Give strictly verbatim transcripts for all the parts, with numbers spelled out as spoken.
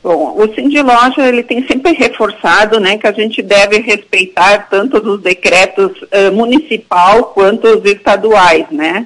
Bom, o Sindiloja, ele tem sempre reforçado, né, que a gente deve respeitar tanto os decretos uh, municipal quanto os estaduais, né?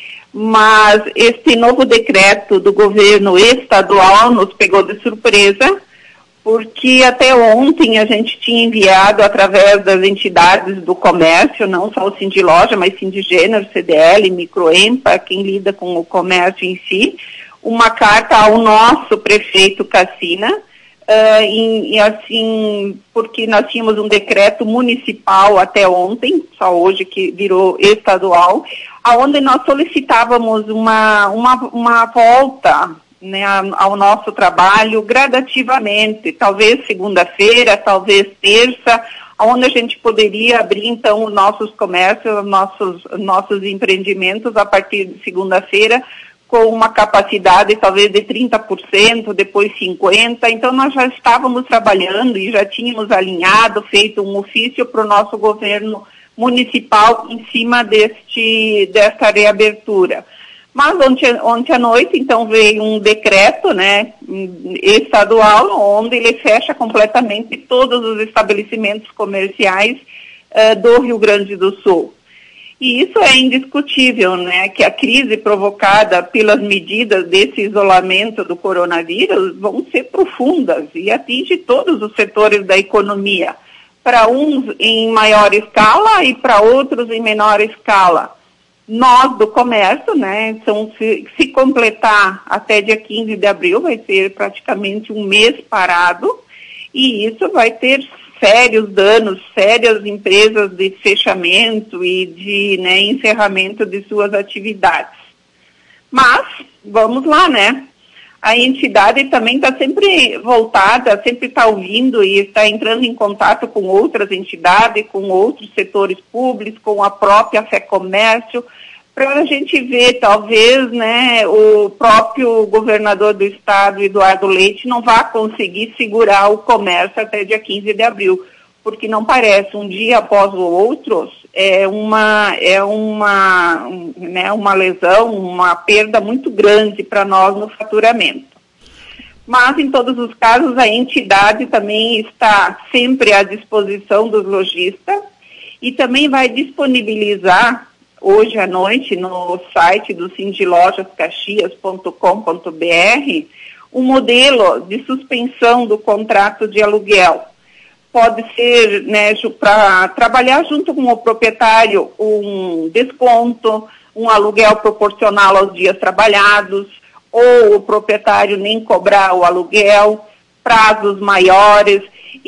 Mas esse novo decreto do governo estadual nos pegou de surpresa, porque até ontem a gente tinha enviado através das entidades do comércio, não só o Sindiloja, mas Sindigênero, C D L, Microempa, quem lida com o comércio em si, uma carta ao nosso prefeito Cassina, uh, e, e assim, porque nós tínhamos um decreto municipal até ontem, só hoje que virou estadual, aonde nós solicitávamos uma, uma, uma volta, né, ao nosso trabalho gradativamente, talvez segunda-feira, talvez terça, onde a gente poderia abrir então os nossos comércios, os nossos, nossos empreendimentos a partir de segunda-feira, com uma capacidade talvez de trinta por cento, depois cinquenta por cento, então nós já estávamos trabalhando e já tínhamos alinhado, feito um ofício para o nosso governo municipal em cima deste, desta reabertura. Mas ontem, ontem à noite, então, veio um decreto, né, estadual, onde ele fecha completamente todos os estabelecimentos comerciais uh, do Rio Grande do Sul. E isso é indiscutível, né, que a crise provocada pelas medidas desse isolamento do coronavírus vão ser profundas e atinge todos os setores da economia, para uns em maior escala e para outros em menor escala. Nós do comércio, né, são, se, se completar até dia quinze de abril, vai ser praticamente um mês parado, e isso vai ter sérios danos, sérias empresas de fechamento e de, né, encerramento de suas atividades. Mas, vamos lá, né? A entidade também está sempre voltada, sempre está ouvindo e está entrando em contato com outras entidades, com outros setores públicos, com a própria FEComércio, para a gente ver, talvez, né, o próprio governador do estado, Eduardo Leite, não vá conseguir segurar o comércio até dia quinze de abril, porque não parece, um dia após o outro, é uma, é uma, né, uma lesão, uma perda muito grande para nós no faturamento. Mas, em todos os casos, a entidade também está sempre à disposição dos lojistas e também vai disponibilizar hoje à noite no site do sindilojas caxias ponto com ponto br um modelo de suspensão do contrato de aluguel. Pode ser, né, para trabalhar junto com o proprietário um desconto, um aluguel proporcional aos dias trabalhados, ou o proprietário nem cobrar o aluguel, prazos maiores.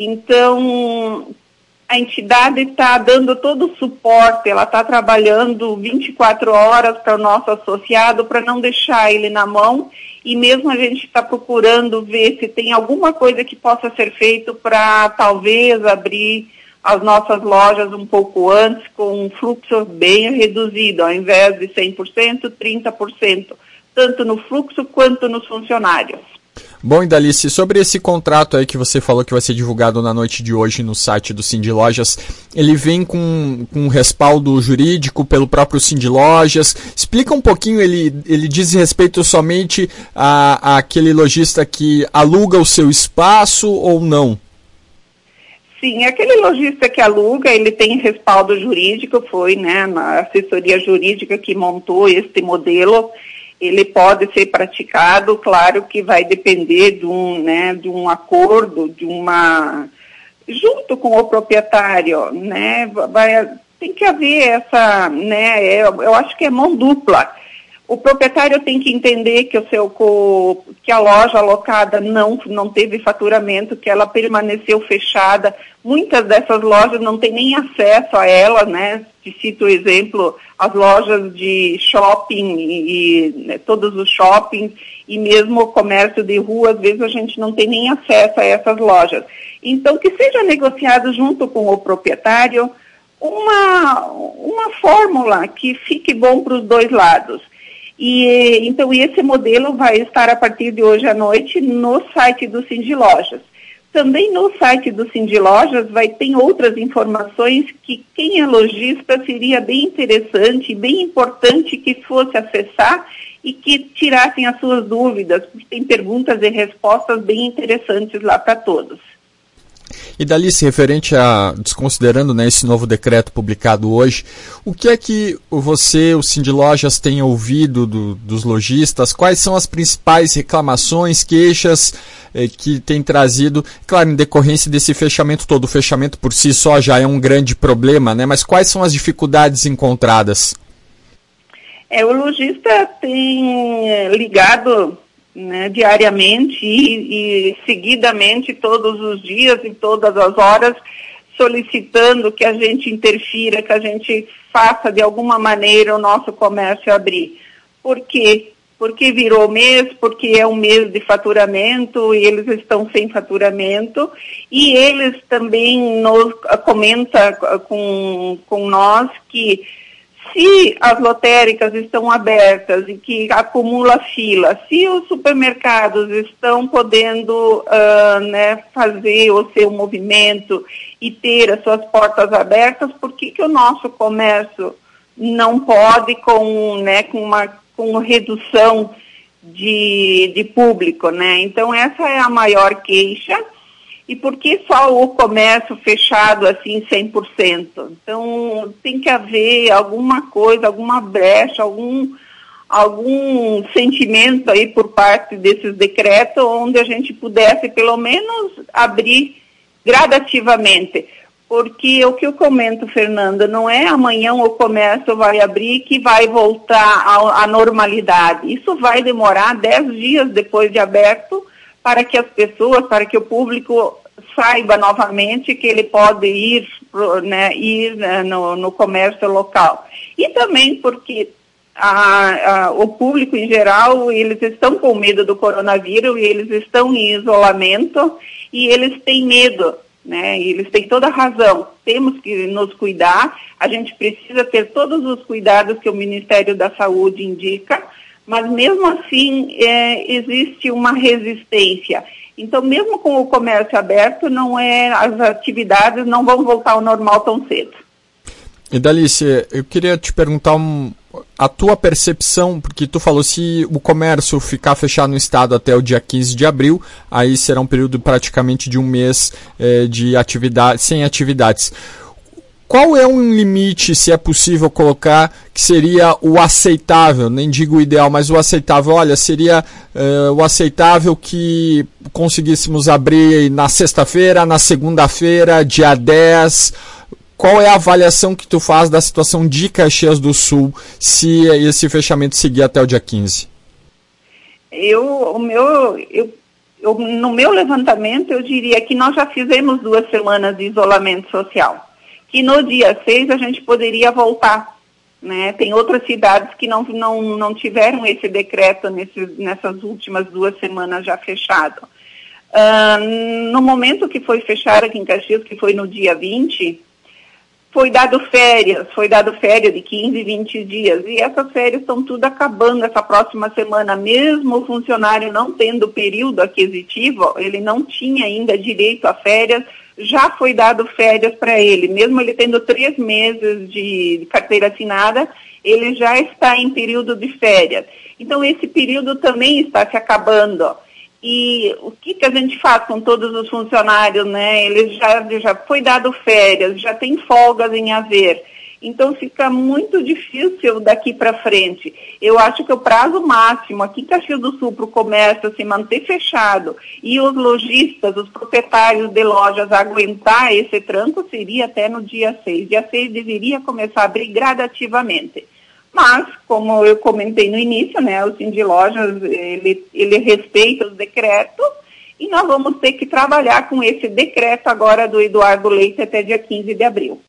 Então, a entidade está dando todo o suporte, ela está trabalhando vinte e quatro horas para o nosso associado, para não deixar ele na mão, e mesmo a gente está procurando ver se tem alguma coisa que possa ser feito para talvez abrir as nossas lojas um pouco antes, com um fluxo bem reduzido, ao invés de cem por cento, trinta por cento, tanto no fluxo quanto nos funcionários. Bom, Idalice, sobre esse contrato aí que você falou que vai ser divulgado na noite de hoje no site do Sindilojas, ele vem com, com um respaldo jurídico pelo próprio Sindilojas. Explica um pouquinho, ele, ele diz respeito somente a, a aquele lojista que aluga o seu espaço ou não? Sim, aquele lojista que aluga, ele tem respaldo jurídico, foi, né, na assessoria jurídica que montou este modelo. Ele pode ser praticado, claro que vai depender de um, né, de um acordo, de uma, junto com o proprietário, né, vai, tem que haver essa, né, eu, eu acho que é mão dupla. O proprietário tem que entender que, o seu, que a loja alocada não, não teve faturamento, que ela permaneceu fechada. Muitas dessas lojas não têm nem acesso a ela, né? Te cito o exemplo, as lojas de shopping e, e né, todos os shoppings e mesmo o comércio de rua, às vezes a gente não tem nem acesso a essas lojas. Então, que seja negociado junto com o proprietário uma, uma fórmula que fique bom para os dois lados. E, então, esse modelo vai estar a partir de hoje à noite no site do Sindilojas. Também no site do Sindilojas vai ter outras informações que quem é lojista seria bem interessante, bem importante que fosse acessar e que tirassem as suas dúvidas, porque tem perguntas e respostas bem interessantes lá para todos. E Dalice, referente a, desconsiderando, né, esse novo decreto publicado hoje, o que é que você, o Sindlojas, tem ouvido do, dos lojistas? Quais são as principais reclamações, queixas eh, que tem trazido, claro, em decorrência desse fechamento todo? O fechamento por si só já é um grande problema, né? Mas quais são as dificuldades encontradas? É, o lojista tem ligado, né, diariamente e, e seguidamente, todos os dias e todas as horas, solicitando que a gente interfira, que a gente faça de alguma maneira o nosso comércio abrir. Por quê? Porque virou mês, porque é um mês de faturamento e eles estão sem faturamento, e eles também nos comentam com, com nós que se as lotéricas estão abertas e que acumula fila, se os supermercados estão podendo uh, né, fazer o seu movimento e ter as suas portas abertas, por que, que o nosso comércio não pode, com, né, com uma com redução de, de público, né? Então, essa é a maior queixa. E por que só o comércio fechado assim cem por cento? Então, tem que haver alguma coisa, alguma brecha, algum, algum sentimento aí por parte desses decretos onde a gente pudesse pelo menos abrir gradativamente. Porque o que eu comento, Fernanda, não é amanhã o comércio vai abrir que vai voltar à, à normalidade. Isso vai demorar dez dias depois de aberto, para que as pessoas, para que o público saiba novamente que ele pode ir, né, ir né, no, no comércio local. E também porque a, a, o público em geral, eles estão com medo do coronavírus, e eles estão em isolamento e eles têm medo, né? E eles têm toda a razão. Temos que nos cuidar, a gente precisa ter todos os cuidados que o Ministério da Saúde indica, mas mesmo assim é, existe uma resistência. Então, mesmo com o comércio aberto, não é, as atividades não vão voltar ao normal tão cedo. E Dalice, eu queria te perguntar um, a tua percepção, porque tu falou, se o comércio ficar fechado no estado até o dia quinze de abril, aí será um período praticamente de um mês é, de atividade, sem atividades. Qual é um limite, se é possível colocar, que seria o aceitável, nem digo o ideal, mas o aceitável? Olha, seria uh, o aceitável que conseguíssemos abrir na sexta-feira, na segunda-feira, dia dez. Qual é a avaliação que tu faz da situação de Caxias do Sul, se esse fechamento seguir até o dia quinze? Eu, o meu, eu, eu, no meu levantamento, eu diria que nós já fizemos duas semanas de isolamento social, que no dia seis a gente poderia voltar, né? Tem outras cidades que não, não, não tiveram esse decreto nesse, nessas últimas duas semanas já fechado. Uh, no momento que foi fechado aqui em Caxias, que foi no dia vinte, foi dado férias, foi dado férias de quinze, vinte dias, e essas férias estão tudo acabando essa próxima semana. Mesmo o funcionário não tendo período aquisitivo, ele não tinha ainda direito a férias, já foi dado férias para ele. Mesmo ele tendo três meses de carteira assinada, ele já está em período de férias. Então, esse período também está se acabando. E o que, que a gente faz com todos os funcionários, né? Eles já, já foi dado férias, já tem folgas em haver. Então fica muito difícil daqui para frente. Eu acho que o prazo máximo aqui em Caxias do Sul para o comércio se manter fechado e os lojistas, os proprietários de lojas aguentar esse tranco seria até no dia seis. Dia seis deveria começar a abrir gradativamente. Mas, como eu comentei no início, né, o Sindlojas, ele, ele respeita os decretos e nós vamos ter que trabalhar com esse decreto agora do Eduardo Leite até dia quinze de abril.